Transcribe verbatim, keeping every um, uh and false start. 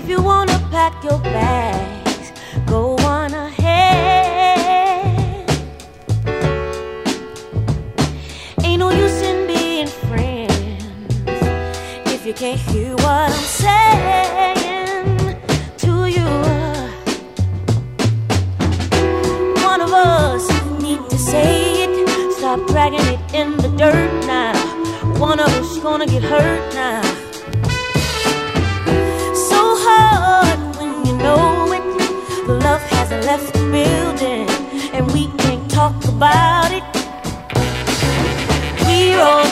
you wanna pack your bags, go on ahead. Ain't no use in being friends if you can't hear what I'm saying to you. One of us need to say it, stop dragging it in the dirt now. One of us gonna get hurt now. So hard when you know it. The love hasn't left the building, and we can't talk about it. We're all